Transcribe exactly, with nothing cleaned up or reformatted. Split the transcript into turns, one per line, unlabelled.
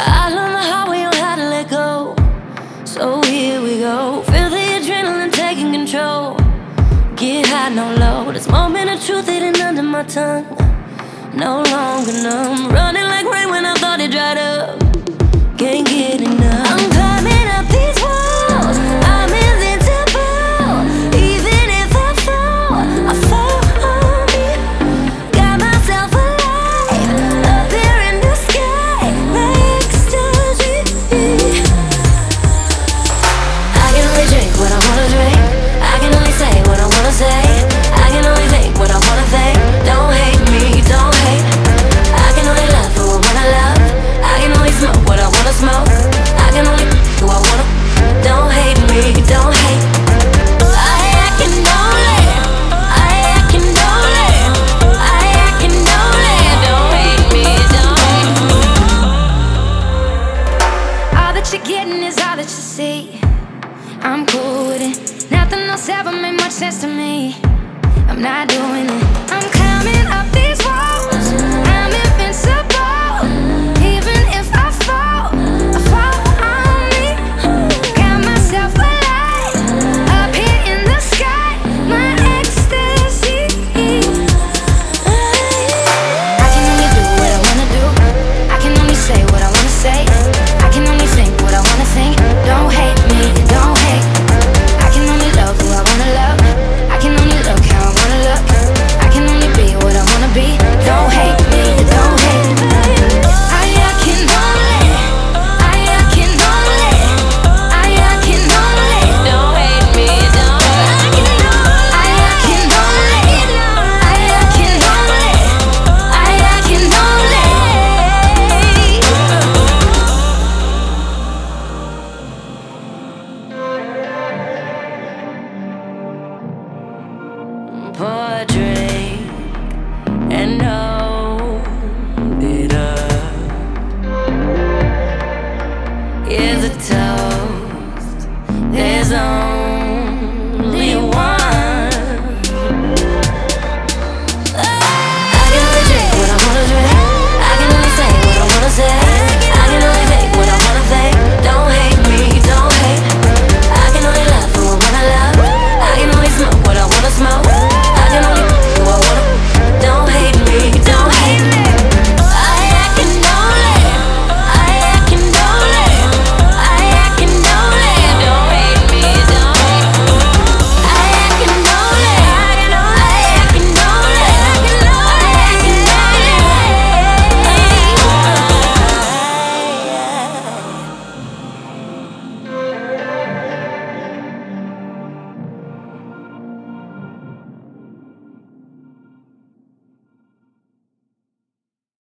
I learned the hard way on how to let go. So here we go. Feel the adrenaline taking control. Get high, no low. This moment of truth hidden under my tongue. No longer numb. Running like rain when I thought it dried up. Can't get enough. I'm climbing up these walls. I'm invincible. Even if I fall, I fall on me. Got myself alive. Up here in the sky. Like ecstasy. I can only drink what I wanna drink. I can only say what I wanna say. I can only think what I wanna think. Don't hate me, don't hate. I can only love who I wanna love. I can only smoke what I wanna smoke. I can only who I wanna. Don't hate me, don't hate. I, I can only, I, I can only, I, I can only. Don't hate me, don't hate me. All that you're getting is all that you see. I'm cool with it. Nothing else ever made much sense to me. I'm not doing it. I'm climbing up these walls. I'm invincible. Even if I fall, I fall on me. Got myself alive. Up here in the sky. My ecstasy. I can only do what I wanna do. I can only say what I wanna say. I can only think what I wanna think. Don't hate me, don't hate. I can only love who I wanna love. I can only look how I wanna look. I can only be what I wanna be. Don't hate me, don't hate. I, I can only, I, I can only, I, I can only. Don't hate me, don't hate. I, I can only, I, I can only, I, I can only. Pour a drink and hold it up. Here's a toast.